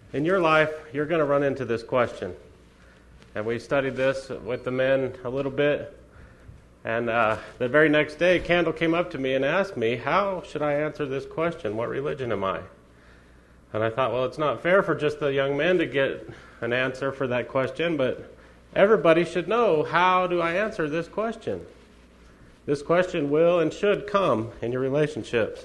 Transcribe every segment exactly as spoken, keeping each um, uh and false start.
In your life, you're going to run into this question. And we studied this with the men a little bit. And uh, the very next day, Candle came up to me and asked me, how should I answer this question? What religion am I? And I thought, well, it's not fair for just the young men to get an answer for that question, but everybody should know, how do I answer this question? This question will and should come in your relationships.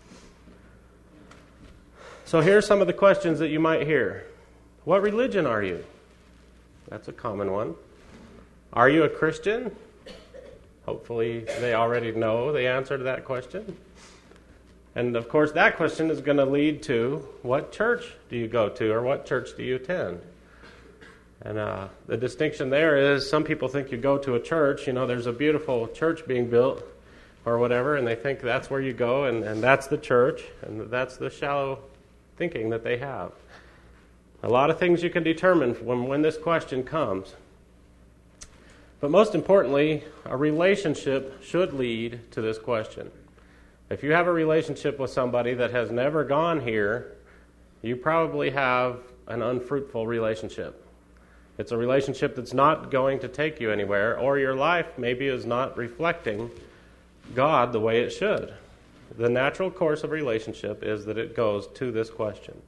So here's some of the questions that you might hear. What religion are you? That's a common one. Are you a Christian? Hopefully they already know the answer to that question. And of course that question is going to lead to, what church do you go to, or what church do you attend? And uh, the distinction there is, some people think you go to a church, you know, there's a beautiful church being built or whatever, and they think that's where you go, and, and that's the church, and that's the shallow thinking that they have. A lot of things you can determine when, when this question comes. But most importantly, a relationship should lead to this question. If you have a relationship with somebody that has never gone here, you probably have an unfruitful relationship. It's a relationship that's not going to take you anywhere, or your life maybe is not reflecting God the way it should. The natural course of a relationship is that it goes to this question.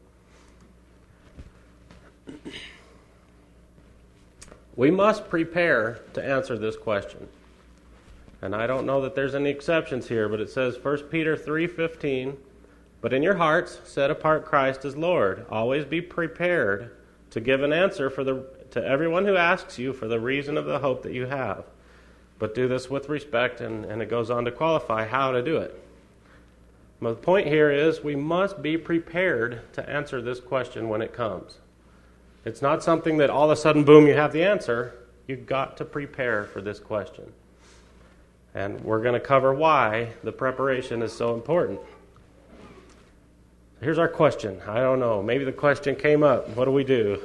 We must prepare to answer this question. And I don't know that there's any exceptions here, but it says First Peter three fifteen, "But in your hearts set apart Christ as Lord. Always be prepared to give an answer for the to everyone who asks you for the reason of the hope that you have. But do this with respect," and, and it goes on to qualify how to do it. But the point here is we must be prepared to answer this question when it comes. It's not something that all of a sudden, boom, you have the answer. You've got to prepare for this question. And we're going to cover why the preparation is so important. Here's our question. I don't know. Maybe the question came up. What do we do?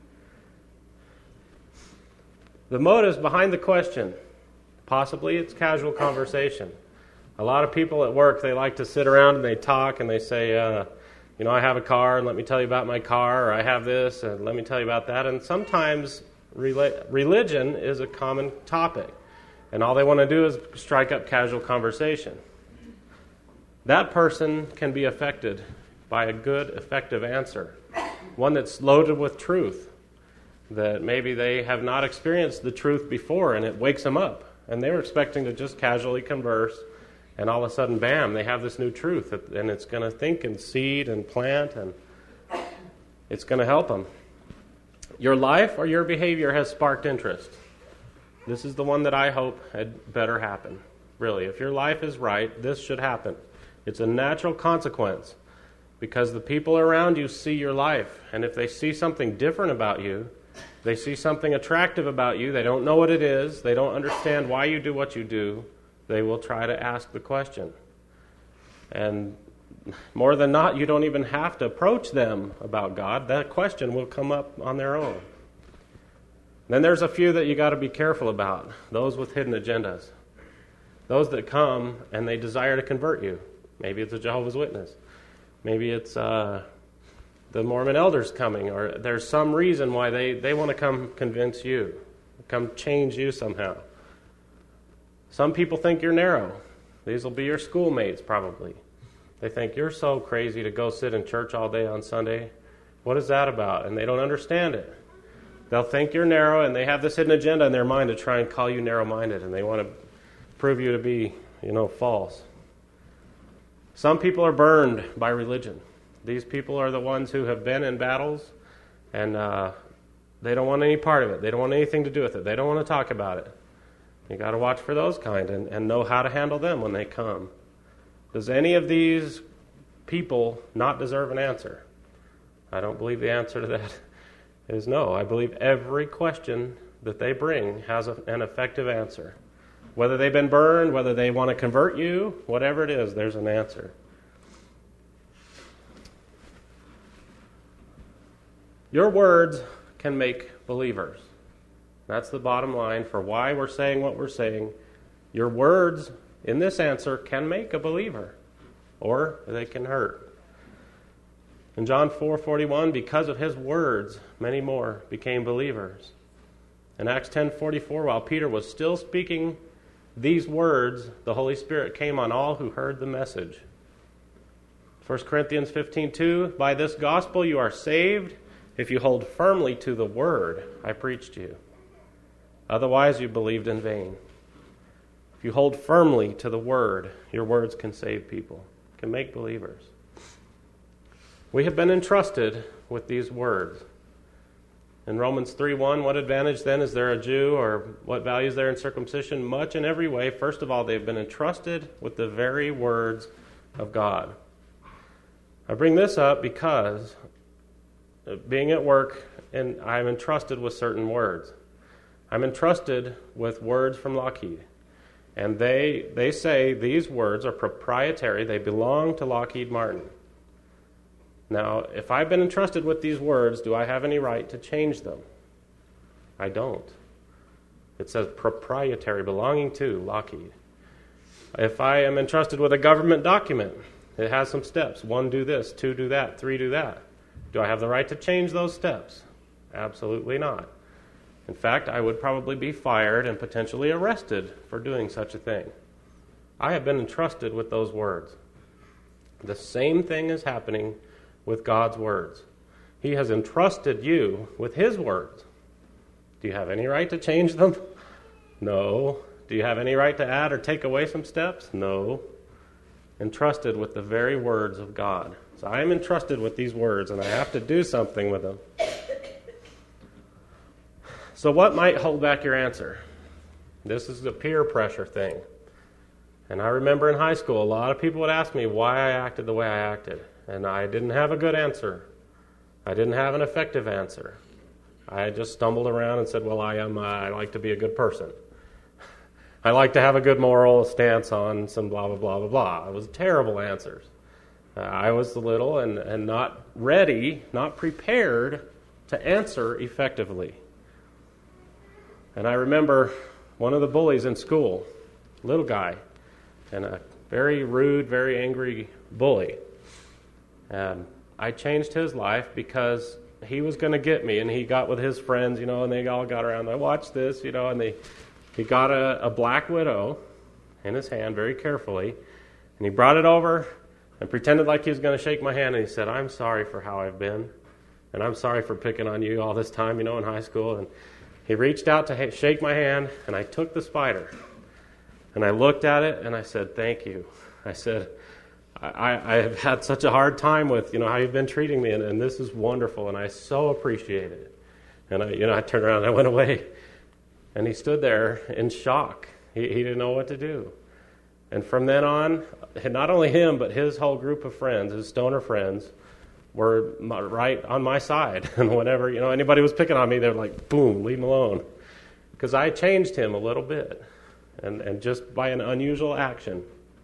The motives behind the question. Possibly it's casual conversation. A lot of people at work, they like to sit around and they talk and they say, uh, you know, I have a car and let me tell you about my car, or I have this and let me tell you about that. And sometimes rela- religion is a common topic. And all they want to do is strike up casual conversation. That person can be affected by a good, effective answer. One that's loaded with truth. That maybe they have not experienced the truth before and it wakes them up. And they're expecting to just casually converse. And all of a sudden, bam, they have this new truth. And it's going to think and seed and plant. And it's going to help them. Your life or your behavior has sparked interest. This is the one that I hope had better happen. Really, if your life is right, this should happen. It's a natural consequence. Because the people around you see your life. And if they see something different about you, they see something attractive about you, they don't know what it is, they don't understand why you do what you do, they will try to ask the question. And more than not, you don't even have to approach them about God. That question will come up on their own. Then there's a few that you got to be careful about. Those with hidden agendas. Those that come and they desire to convert you. Maybe it's a Jehovah's Witness. Maybe it's uh, the Mormon elders coming, or there's some reason why they, they want to come convince you, come change you somehow. Some people think you're narrow. These will be your schoolmates probably. They think you're so crazy to go sit in church all day on Sunday. What is that about? And they don't understand it. They'll think you're narrow, and they have this hidden agenda in their mind to try and call you narrow-minded, and they want to prove you to be, you know, false. Some people are burned by religion. These people are the ones who have been in battles, and uh, they don't want any part of it. They don't want anything to do with it. They don't want to talk about it. You got to watch for those kind and, and know how to handle them when they come. Does any of these people not deserve an answer? I don't believe the answer to that is no. I believe every question that they bring has a, an effective answer. Whether they've been burned, whether they want to convert you, whatever it is, there's an answer. Your words can make believers. That's the bottom line for why we're saying what we're saying. Your words in this answer can make a believer, or they can hurt. In John four forty-one, because of his words, many more became believers. In Acts ten forty-four, while Peter was still speaking these words, the Holy Spirit came on all who heard the message. First Corinthians fifteen two, by this gospel you are saved if you hold firmly to the word I preached to you. Otherwise you believed in vain. If you hold firmly to the word, your words can save people, can make believers. We have been entrusted with these words. In Romans three one, what advantage then is there a Jew, or what value is there in circumcision? Much in every way. First of all, they've been entrusted with the very words of God. I bring this up because being at work, and I'm entrusted with certain words. I'm entrusted with words from Lockheed. And they they say these words are proprietary. They belong to Lockheed Martin. Now, if I've been entrusted with these words, do I have any right to change them? I don't. It says proprietary, belonging to Lockheed. If I am entrusted with a government document, it has some steps. One, do this. Two, do that. Three, do that. Do I have the right to change those steps? Absolutely not. In fact, I would probably be fired and potentially arrested for doing such a thing. I have been entrusted with those words. The same thing is happening with God's words. He has entrusted you with his words. Do you have any right to change them? No. Do you have any right to add or take away some steps? No. Entrusted with the very words of God. So I am entrusted with these words, and I have to do something with them. So what might hold back your answer? This is the peer pressure thing. And I remember in high school, a lot of people would ask me why I acted the way I acted. And I didn't have a good answer. I didn't have an effective answer. I just stumbled around and said, well, I am. Uh, I like to be a good person. I like to have a good moral stance on some blah, blah, blah, blah, blah. It was terrible answers. Uh, I was little and, and not ready, not prepared to answer effectively. And I remember one of the bullies in school, little guy, and a very rude, very angry bully. And I changed his life because he was going to get me, and he got with his friends, you know, and they all got around. I watched this, you know, and they he got a, a black widow in his hand very carefully, and he brought it over and pretended like he was going to shake my hand, and he said, I'm sorry for how I've been, and I'm sorry for picking on you all this time, you know, in high school. And he reached out to ha- shake my hand, and I took the spider, and I looked at it, and I said, thank you. I said, I, I have had such a hard time with, you know, how you've been treating me, and, and this is wonderful, and I so appreciate it. And I, you know, I turned around and I went away, and he stood there in shock. He, he didn't know what to do. And from then on, not only him, but his whole group of friends, his stoner friends, were right on my side. And whenever, you know, anybody was picking on me, they're like, boom, leave him alone. Because I changed him a little bit, and, and just by an unusual action.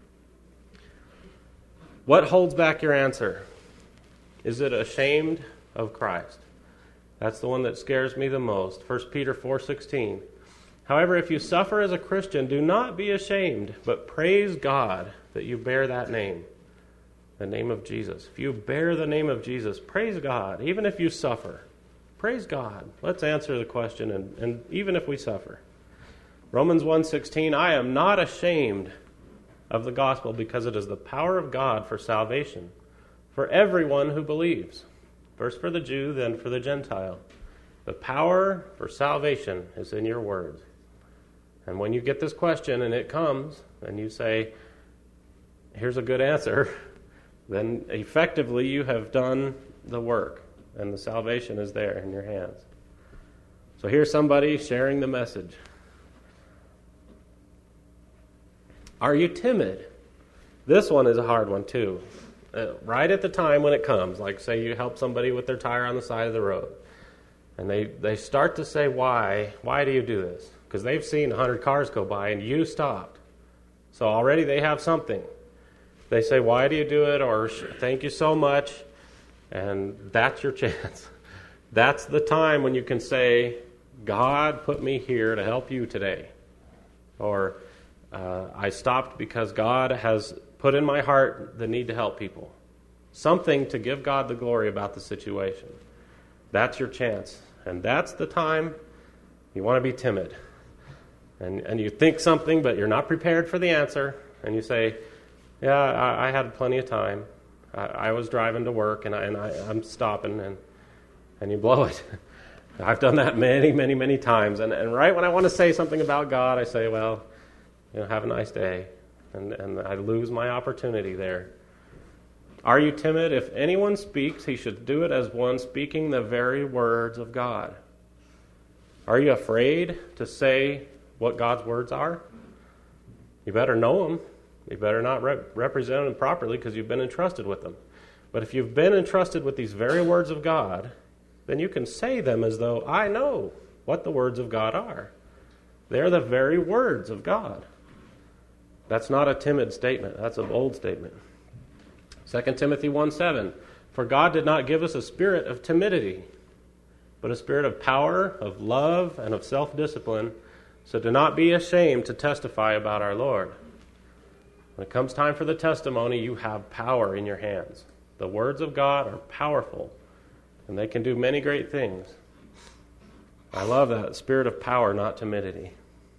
What holds back your answer? Is it ashamed of Christ? That's the one that scares me the most. First Peter four sixteen. However, if you suffer as a Christian, do not be ashamed, but praise God that you bear that name, the name of Jesus. If you bear the name of Jesus, praise God. Even if you suffer, praise God. Let's answer the question, and, and even if we suffer. Romans one sixteen, I am not ashamed of the gospel, because it is the power of God for salvation for everyone who believes. First for the Jew, then for the Gentile. The power for salvation is in your words. And when you get this question and it comes, and you say, here's a good answer, then effectively you have done the work, and the salvation is there in your hands. So here's somebody sharing the message. Are you timid? This one is a hard one too. Uh, right at the time when it comes, like say you help somebody with their tire on the side of the road, and they, they start to say, why? Why do you do this? Because they've seen a hundred cars go by and you stopped. So already they have something. They say, why do you do it? Or thank you so much. And that's your chance. That's the time when you can say, God put me here to help you today. Or Uh, I stopped because God has put in my heart the need to help people. something to give God the glory about the situation. That's your chance. And that's the time you want to be timid. And and you think something, but you're not prepared for the answer. And you say, yeah, I, I had plenty of time. I, I was driving to work, and, I, and I, I'm stopping, and and you blow it. I've done that many, many, many times. And, and right when I want to say something about God, I say, well, you know, have a nice day. And, and I lose my opportunity there. Are you timid? If anyone speaks, he should do it as one speaking the very words of God. Are you afraid to say what God's words are? You better know them. You better not rep- represent them properly because you've been entrusted with them. But if you've been entrusted with these very words of God, then you can say them as though I know what the words of God are. They're the very words of God. That's not a timid statement. That's a bold statement. Second Timothy one seven, for God did not give us a spirit of timidity, but a spirit of power, of love, and of self-discipline. So do not be ashamed to testify about our Lord. When it comes time for the testimony, you have power in your hands. The words of God are powerful, and they can do many great things. I love that spirit of power, not timidity.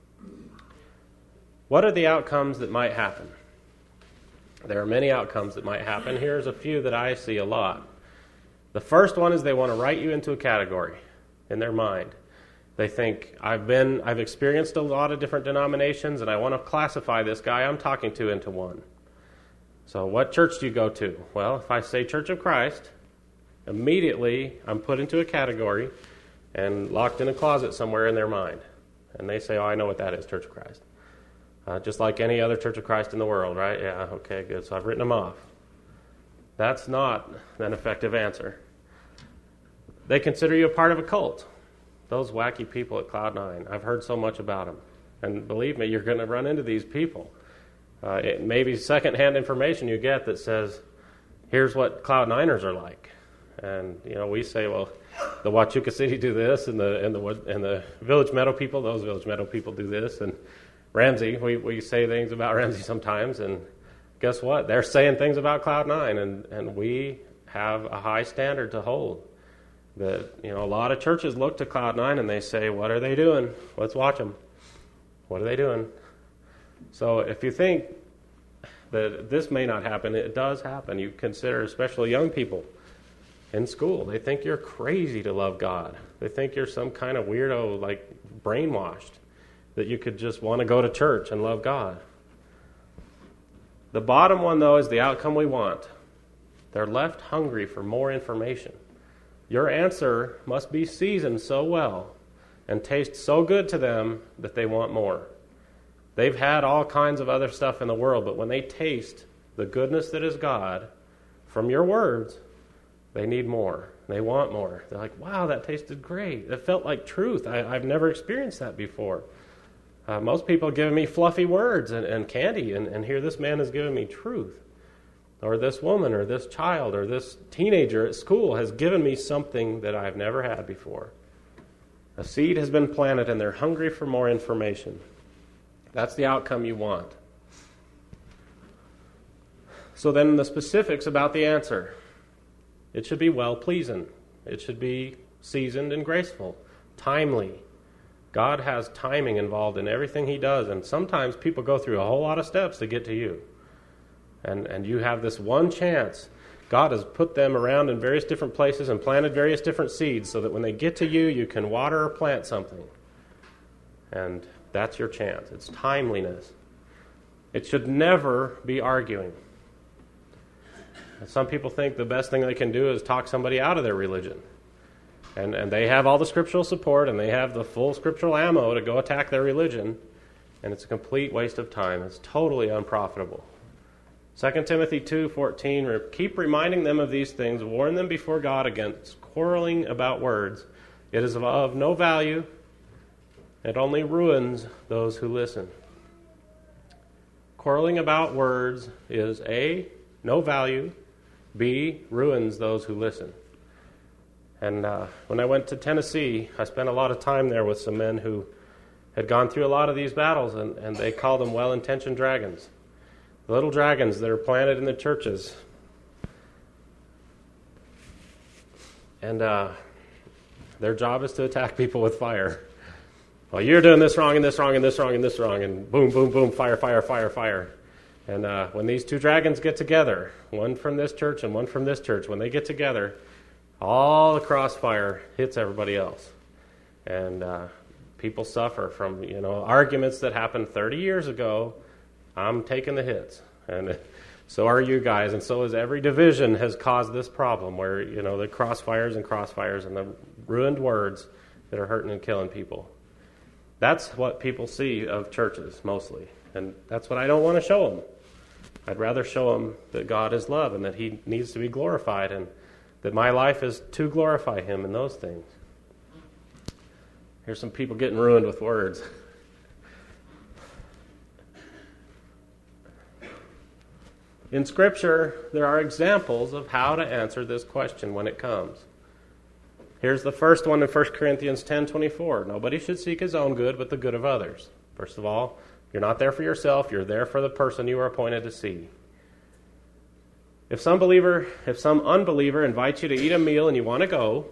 What are the outcomes that might happen? There are many outcomes that might happen. Here's a few that I see a lot. The first one is they want to write you into a category in their mind. They think, I've been, I've experienced a lot of different denominations, and I want to classify this guy I'm talking to into one. So what church do you go to? Well, if I say Church of Christ, immediately I'm put into a category and locked in a closet somewhere in their mind. And they say, oh, I know what that is, Church of Christ. Uh, just like any other Church of Christ in the world, right? Yeah, okay, good. So I've written them off. That's not an effective answer. They consider you a part of a cult. Those wacky people at Cloud Nine. I've heard so much about them. And believe me, you're going to run into these people. Uh, it may be secondhand information you get that says, here's what Cloud Niners are like. And, you know, we say, well, the Huachuca City do this, and the and the and the Village Meadow people, those Village Meadow people do this, and Ramsey, we, we say things about Ramsey sometimes, and guess what? They're saying things about Cloud Nine, and, and we have a high standard to hold. That, you know, a lot of churches look to Cloud Nine and they say, what are they doing? Let's watch them. What are they doing? So if you think that this may not happen, it does happen. You consider, especially young people in school, they think you're crazy to love God. They think you're some kind of weirdo, like brainwashed, that you could just want to go to church and love God. The bottom one, though, is the outcome we want. They're left hungry for more information. Your answer must be seasoned so well and taste so good to them that they want more. They've had all kinds of other stuff in the world, but when they taste the goodness that is God from your words, they need more. They want more. They're like, wow, that tasted great. It felt like truth. I, I've never experienced that before. Uh, most people are giving me fluffy words and, and candy, and, and here this man is giving me truth. Or this woman or this child or this teenager at school has given me something that I've never had before. A seed has been planted and they're hungry for more information. That's the outcome you want. So then the specifics about the answer. It should be well-pleasing. It should be seasoned and graceful, timely. God has timing involved in everything he does, and sometimes people go through a whole lot of steps to get to you. And and you have this one chance. God has put them around in various different places and planted various different seeds so that when they get to you, you can water or plant something. And that's your chance. It's timeliness. It should never be arguing. And some people think the best thing they can do is talk somebody out of their religion. And and they have all the scriptural support and they have the full scriptural ammo to go attack their religion. And it's a complete waste of time. It's totally unprofitable. Second Timothy two fourteen, keep reminding them of these things, warn them before God against quarreling about words. It is of no value. It only ruins those who listen. Quarreling about words is A, no value, B, ruins those who listen. And uh, when I went to Tennessee, I spent a lot of time there with some men who had gone through a lot of these battles, and, and they call them well-intentioned dragons. Little dragons that are planted in the churches. And uh, their job is to attack people with fire. Well, you're doing this wrong and this wrong and this wrong and this wrong, and boom, boom, boom, fire, fire, fire, fire. And uh, when these two dragons get together, one from this church and one from this church, when they get together, all the crossfire hits everybody else. And uh, people suffer from, you know, arguments that happened thirty years ago. I'm taking the hits. And so are you guys. And so is every division has caused this problem where, you know, the crossfires and crossfires and the ruined words that are hurting and killing people. That's what people see of churches mostly. And that's what I don't want to show them. I'd rather show them that God is love and that he needs to be glorified and that my life is to glorify him in those things. Here's some people getting ruined with words. In Scripture, there are examples of how to answer this question when it comes. Here's the first one in First Corinthians ten twenty-four. Nobody should seek his own good, but the good of others. First of all, you're not there for yourself. You're there for the person you are appointed to see. If some believer, if some unbeliever invites you to eat a meal and you want to go,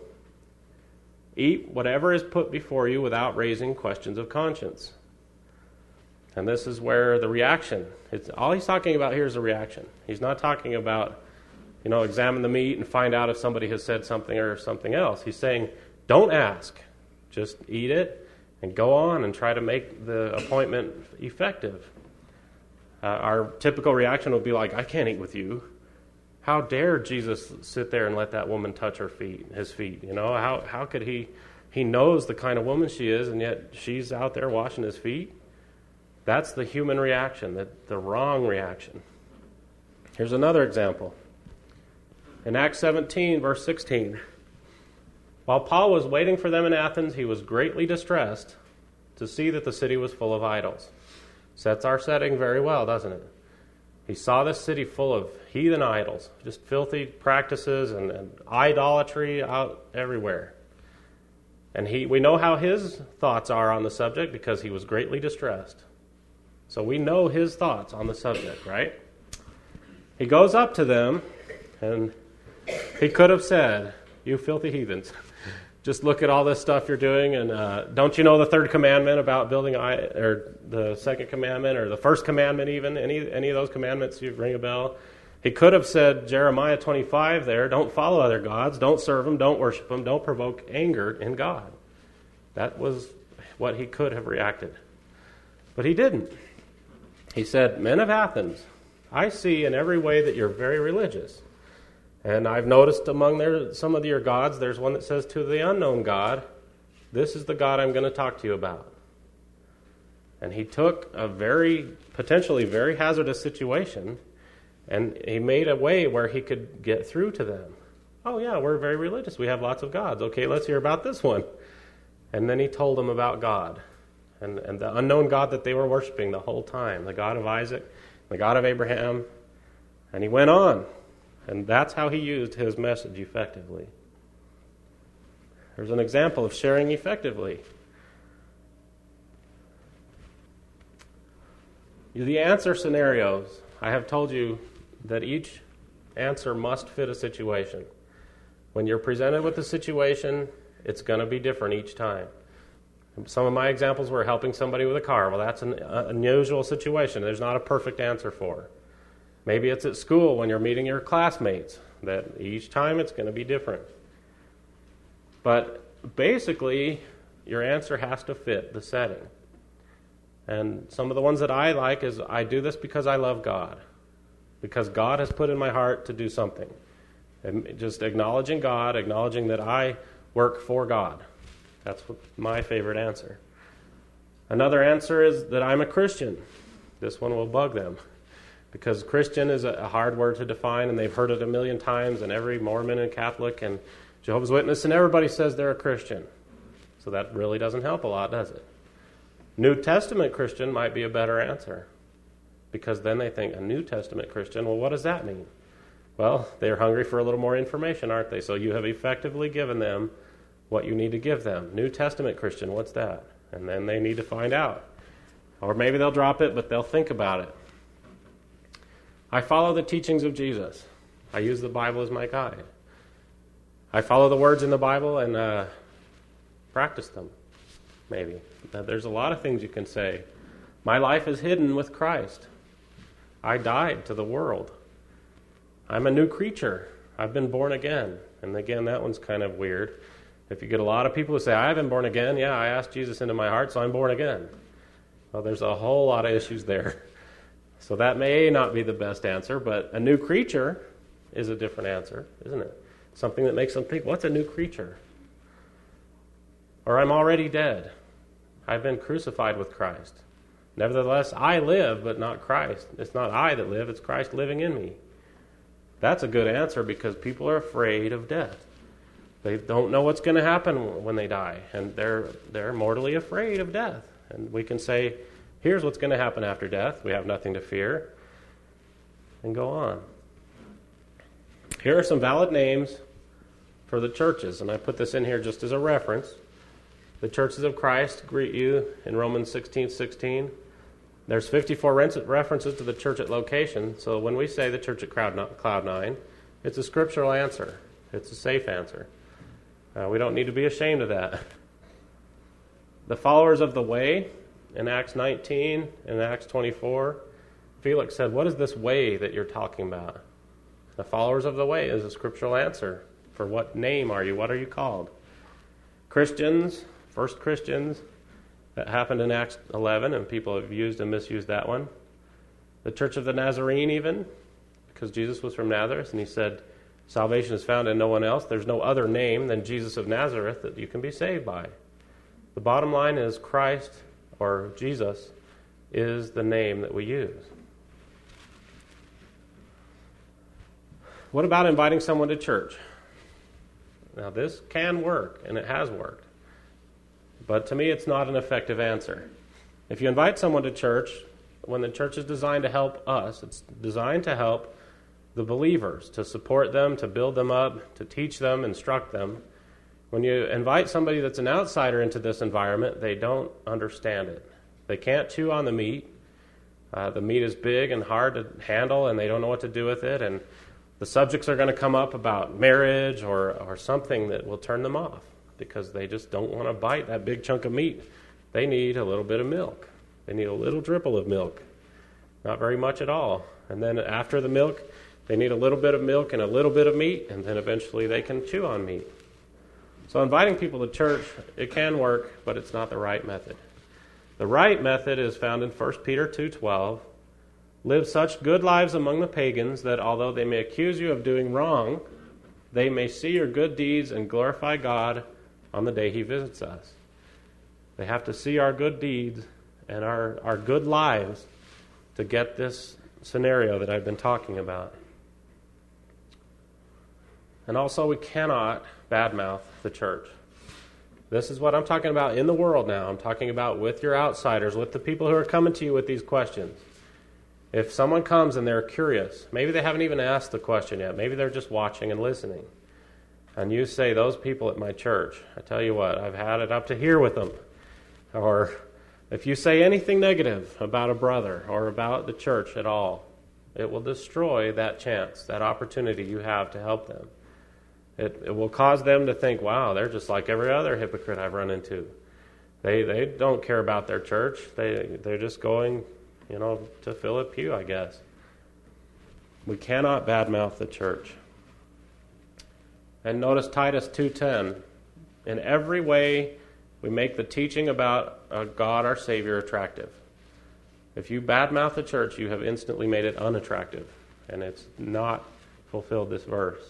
eat whatever is put before you without raising questions of conscience. And this is where the reaction, it's, all he's talking about here is a reaction. He's not talking about, you know, examine the meat and find out if somebody has said something or something else. He's saying, don't ask. Just eat it and go on and try to make the appointment effective. Uh, our typical reaction would be like, I can't eat with you. How dare Jesus sit there and let that woman touch her feet, his feet? You know, how how could he? He knows the kind of woman she is, and yet she's out there washing his feet. That's the human reaction, the, the wrong reaction. Here's another example. In Acts seventeen, verse sixteen, while Paul was waiting for them in Athens, he was greatly distressed to see that the city was full of idols. Sets our setting very well, doesn't it? He saw this city full of heathen idols, just filthy practices and, and idolatry out everywhere. And he, we know how his thoughts are on the subject because he was greatly distressed. So we know his thoughts on the subject, right? He goes up to them, and he could have said, you filthy heathens, just look at all this stuff you're doing, and uh, don't you know the third commandment about building, or the second commandment, or the first commandment even, any any of those commandments you ring a bell? He could have said Jeremiah twenty-five there, don't follow other gods, don't serve them, don't worship them, don't provoke anger in God. That was what he could have reacted. But he didn't. He said, men of Athens, I see in every way that you're very religious. And I've noticed among their, some of your gods, there's one that says to the unknown God, this is the God I'm going to talk to you about. And he took a very, potentially very hazardous situation, and he made a way where he could get through to them. Oh yeah, we're very religious. We have lots of gods. Okay, let's hear about this one. And then he told them about God, and, and the unknown God that they were worshiping the whole time, the God of Isaac, the God of Abraham. And he went on. And that's how he used his message effectively. There's an example of sharing effectively. The answer scenarios, I have told you that each answer must fit a situation. When you're presented with a situation, it's going to be different each time. Some of my examples were helping somebody with a car. Well, that's an unusual situation. There's not a perfect answer for. Maybe it's at school when you're meeting your classmates, that each time it's going to be different. But basically, your answer has to fit the setting. And some of the ones that I like is, I do this because I love God. Because God has put in my heart to do something. And just acknowledging God, acknowledging that I work for God. That's what my favorite answer. Another answer is that I'm a Christian. This one will bug them. Because Christian is a hard word to define, and they've heard it a million times, and every Mormon and Catholic and Jehovah's Witness, and everybody says they're a Christian. So that really doesn't help a lot, does it? New Testament Christian might be a better answer. Because then they think, a New Testament Christian, well, what does that mean? Well, they're hungry for a little more information, aren't they? So you have effectively given them what you need to give them. New Testament Christian, what's that? And then they need to find out. Or maybe they'll drop it, but they'll think about it. I follow the teachings of Jesus. I use the Bible as my guide. I follow the words in the Bible and uh, practice them, maybe. Now, there's a lot of things you can say. My life is hidden with Christ. I died to the world. I'm a new creature. I've been born again. And again, that one's kind of weird. If you get a lot of people who say, I've been born again, yeah, I asked Jesus into my heart, so I'm born again. Well, there's a whole lot of issues there. So that may not be the best answer, but a new creature is a different answer, isn't it? Something that makes them think, what's a new creature? Or I'm already dead. I've been crucified with Christ. Nevertheless, I live, but not Christ. It's not I that live, it's Christ living in me. That's a good answer because people are afraid of death. They don't know what's going to happen when they die, and they're they're mortally afraid of death. And we can say, here's what's going to happen after death. We have nothing to fear. And go on. Here are some valid names for the churches, and I put this in here just as a reference. The churches of Christ greet you in Romans sixteen sixteen. There's fifty-four references to the church at location, so when we say the church at Cloud Nine, it's a scriptural answer. It's a safe answer. Uh, we don't need to be ashamed of that. The followers of the way in Acts nineteen and Acts twenty-four, Felix said, what is this way that you're talking about? The followers of the way is a scriptural answer. For what name are you? What are you called? Christians, first Christians, that happened in Acts eleven, and people have used and misused that one. The Church of the Nazarene even, because Jesus was from Nazareth, and he said, salvation is found in no one else. There's no other name than Jesus of Nazareth that you can be saved by. The bottom line is Christ, or Jesus, is the name that we use. What about inviting someone to church? Now, this can work, and it has worked. But to me, it's not an effective answer. If you invite someone to church, when the church is designed to help us, it's designed to help the believers, to support them, to build them up, to teach them, instruct them. When you invite somebody that's an outsider into this environment, they don't understand it. They can't chew on the meat. Uh, the meat is big and hard to handle, and they don't know what to do with it. And the subjects are going to come up about marriage or, or something that will turn them off because they just don't want to bite that big chunk of meat. They need a little bit of milk. They need a little dribble of milk. Not very much at all. And then after the milk, they need a little bit of milk and a little bit of meat, and then eventually they can chew on meat. So inviting people to church, it can work, but it's not the right method. The right method is found in First Peter two twelve. Live such good lives among the pagans that although they may accuse you of doing wrong, they may see your good deeds and glorify God on the day he visits us. They have to see our good deeds and our, our good lives to get this scenario that I've been talking about. And also, we cannot badmouth the church. This is what I'm talking about in the world now. I'm talking about with your outsiders, with the people who are coming to you with these questions. If someone comes and they're curious, maybe they haven't even asked the question yet, maybe they're just watching and listening, and you say, those people at my church, I tell you what, I've had it up to here with them. Or if you say anything negative about a brother or about the church at all, it will destroy that chance, that opportunity you have to help them. It, it will cause them to think, wow, they're just like every other hypocrite I've run into. They they don't care about their church. They, they're just going, you know, to fill a pew, I guess. We cannot badmouth the church. And notice Titus two ten. In every way, we make the teaching about uh, God, our Savior, attractive. If you badmouth the church, you have instantly made it unattractive. And it's not fulfilled this verse.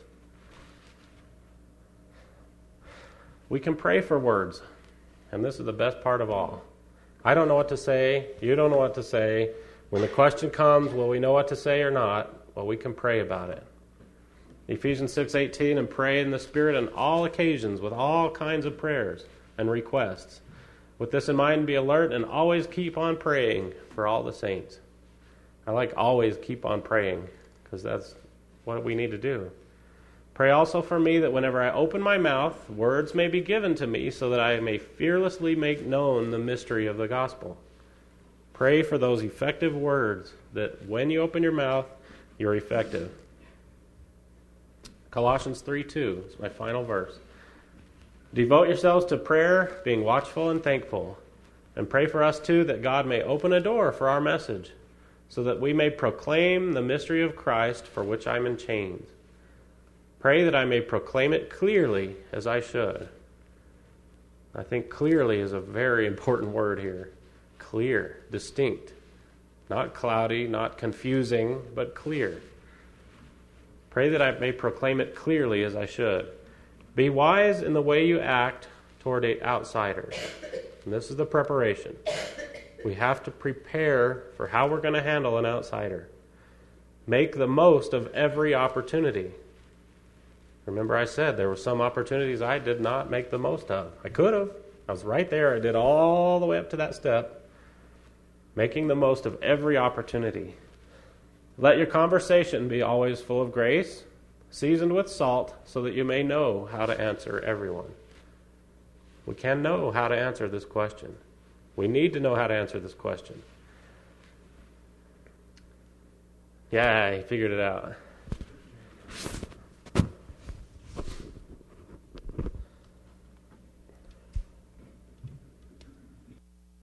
We can pray for words. And this is the best part of all. I don't know what to say. You don't know what to say. When the question comes, will we know what to say or not? Well, we can pray about it. Ephesians six eighteen, and pray in the Spirit on all occasions with all kinds of prayers and requests. With this in mind, be alert and always keep on praying for all the saints. I like always keep on praying because that's what we need to do. Pray also for me that whenever I open my mouth, words may be given to me so that I may fearlessly make known the mystery of the gospel. Pray for those effective words that when you open your mouth, you're effective. Colossians three two is my final verse. Devote yourselves to prayer, being watchful and thankful. And pray for us too, that God may open a door for our message, so that we may proclaim the mystery of Christ, for which I am in chains. Pray that I may proclaim it clearly as I should. I think clearly is a very important word here. Clear, distinct. Not cloudy, not confusing, but clear. Pray that I may proclaim it clearly as I should. Be wise in the way you act toward outsiders. And this is the preparation. We have to prepare for how we're going to handle an outsider. Make the most of every opportunity. Remember I said there were some opportunities I did not make the most of. I could have. I was right there. I did all the way up to that step. Making the most of every opportunity. Let your conversation be always full of grace, seasoned with salt, so that you may know how to answer everyone. We can know how to answer this question. We need to know how to answer this question. Yeah, he figured it out.